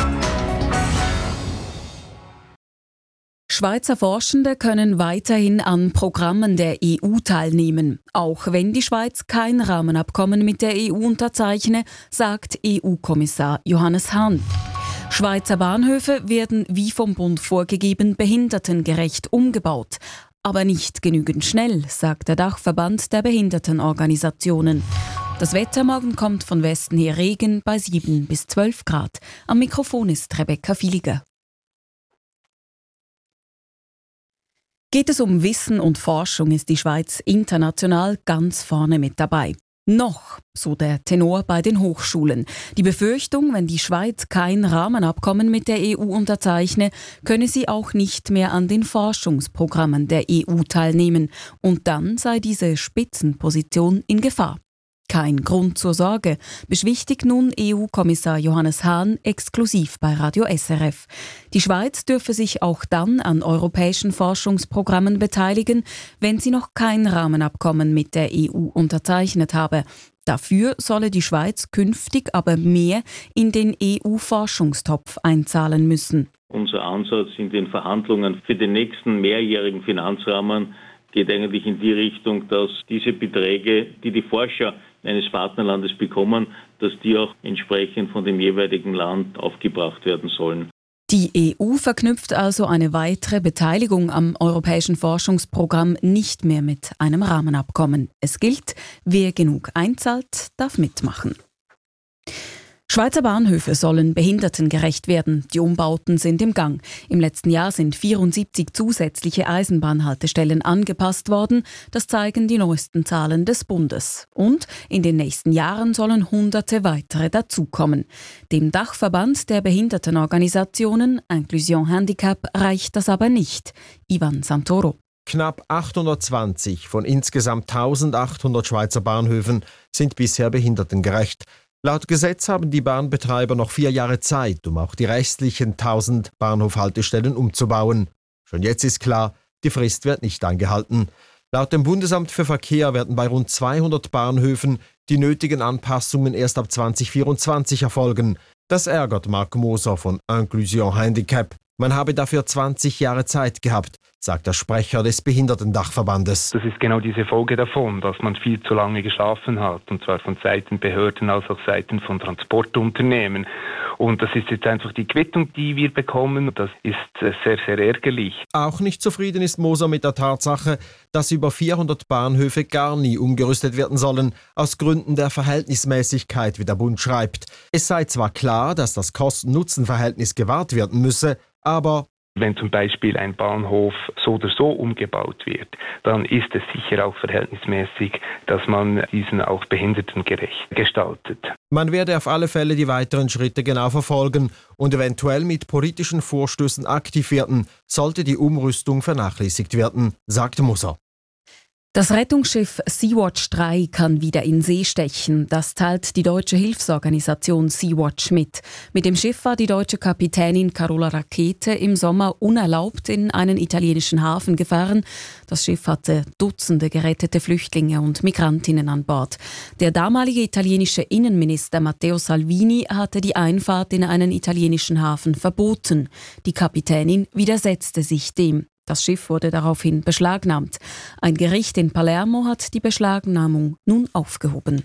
Schweizer Forschende können weiterhin an Programmen der EU teilnehmen, auch wenn die Schweiz kein Rahmenabkommen mit der EU unterzeichne, sagt EU-Kommissar Johannes Hahn. Schweizer Bahnhöfe werden wie vom Bund vorgegeben behindertengerecht umgebaut, aber nicht genügend schnell, sagt der Dachverband der Behindertenorganisationen. Das Wetter morgen kommt von Westen her Regen bei 7 bis 12 Grad. Am Mikrofon ist Rebecca Filiger. Geht es um Wissen und Forschung, ist die Schweiz international ganz vorne mit dabei. Noch, so der Tenor bei den Hochschulen. Die Befürchtung, wenn die Schweiz kein Rahmenabkommen mit der EU unterzeichne, könne sie auch nicht mehr an den Forschungsprogrammen der EU teilnehmen. Und dann sei diese Spitzenposition in Gefahr. Kein Grund zur Sorge, beschwichtigt nun EU-Kommissar Johannes Hahn exklusiv bei Radio SRF. Die Schweiz dürfe sich auch dann an europäischen Forschungsprogrammen beteiligen, wenn sie noch kein Rahmenabkommen mit der EU unterzeichnet habe. Dafür solle die Schweiz künftig aber mehr in den EU-Forschungstopf einzahlen müssen. Unser Ansatz in den Verhandlungen für den nächsten mehrjährigen Finanzrahmen geht eigentlich in die Richtung, dass diese Beträge, die die Forscher eines Partnerlandes bekommen, dass die auch entsprechend von dem jeweiligen Land aufgebracht werden sollen. Die EU verknüpft also eine weitere Beteiligung am europäischen Forschungsprogramm nicht mehr mit einem Rahmenabkommen. Es gilt, wer genug einzahlt, darf mitmachen. Schweizer Bahnhöfe sollen behindertengerecht werden. Die Umbauten sind im Gang. Im letzten Jahr sind 74 zusätzliche Eisenbahnhaltestellen angepasst worden. Das zeigen die neuesten Zahlen des Bundes. Und in den nächsten Jahren sollen Hunderte weitere dazukommen. Dem Dachverband der Behindertenorganisationen Inclusion Handicap reicht das aber nicht. Ivan Santoro. Knapp 820 von insgesamt 1800 Schweizer Bahnhöfen sind bisher behindertengerecht. Laut Gesetz haben die Bahnbetreiber noch 4 Jahre Zeit, um auch die restlichen 1000 Bahnhofhaltestellen umzubauen. Schon jetzt ist klar, die Frist wird nicht eingehalten. Laut dem Bundesamt für Verkehr werden bei rund 200 Bahnhöfen die nötigen Anpassungen erst ab 2024 erfolgen. Das ärgert Marc Moser von Inclusion Handicap. Man habe dafür 20 Jahre Zeit gehabt, sagt der Sprecher des Behindertendachverbandes. Das ist genau diese Folge davon, dass man viel zu lange geschlafen hat, und zwar von Seiten Behörden als auch Seiten von Transportunternehmen. Und das ist jetzt einfach die Quittung, die wir bekommen. Das ist sehr, sehr ärgerlich. Auch nicht zufrieden ist Moser mit der Tatsache, dass über 400 Bahnhöfe gar nie umgerüstet werden sollen, aus Gründen der Verhältnismäßigkeit, wie der Bund schreibt. Es sei zwar klar, dass das Kosten-Nutzen-Verhältnis gewahrt werden müsse, aber wenn zum Beispiel ein Bahnhof so oder so umgebaut wird, dann ist es sicher auch verhältnismäßig, dass man diesen auch behindertengerecht gestaltet. Man werde auf alle Fälle die weiteren Schritte genau verfolgen und eventuell mit politischen Vorstößen aktiv werden, sollte die Umrüstung vernachlässigt werden, sagt Moser. Das Rettungsschiff Sea-Watch 3 kann wieder in See stechen. Das teilt die deutsche Hilfsorganisation Sea-Watch mit. Mit dem Schiff war die deutsche Kapitänin Carola Rackete im Sommer unerlaubt in einen italienischen Hafen gefahren. Das Schiff hatte Dutzende gerettete Flüchtlinge und Migrantinnen an Bord. Der damalige italienische Innenminister Matteo Salvini hatte die Einfahrt in einen italienischen Hafen verboten. Die Kapitänin widersetzte sich dem. Das Schiff wurde daraufhin beschlagnahmt. Ein Gericht in Palermo hat die Beschlagnahmung nun aufgehoben.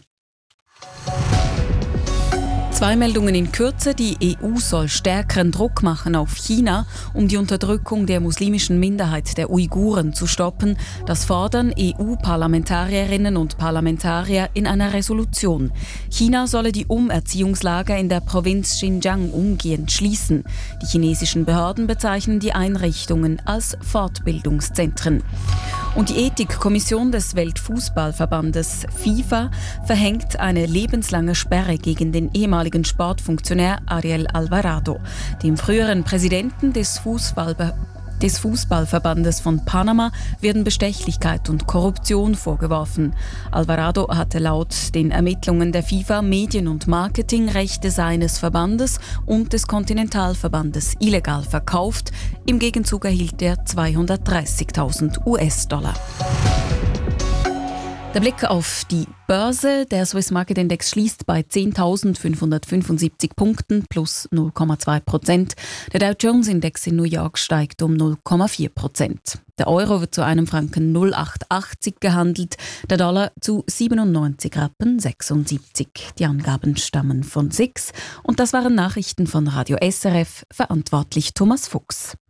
2 Meldungen in Kürze. Die EU soll stärkeren Druck machen auf China, um die Unterdrückung der muslimischen Minderheit der Uiguren zu stoppen. Das fordern EU-Parlamentarierinnen und Parlamentarier in einer Resolution. China solle die Umerziehungslager in der Provinz Xinjiang umgehend schließen. Die chinesischen Behörden bezeichnen die Einrichtungen als Fortbildungszentren. Und die Ethikkommission des Weltfußballverbandes FIFA verhängt eine lebenslange Sperre gegen den ehemaligen Sportfunktionär Ariel Alvarado, dem früheren Präsidenten des Fußballverbandes von Panama, werden Bestechlichkeit und Korruption vorgeworfen. Alvarado hatte laut den Ermittlungen der FIFA Medien- und Marketingrechte seines Verbandes und des Kontinentalverbandes illegal verkauft. Im Gegenzug erhielt er $230.000. Der Blick auf die Börse. Der Swiss Market Index schließt bei 10.575 Punkten plus 0,2%. Der Dow Jones Index in New York steigt um 0,4%. Der Euro wird zu einem Franken 0,880 gehandelt, der Dollar zu 97,76 Rappen. Die Angaben stammen von SIX und das waren Nachrichten von Radio SRF, verantwortlich Thomas Fuchs.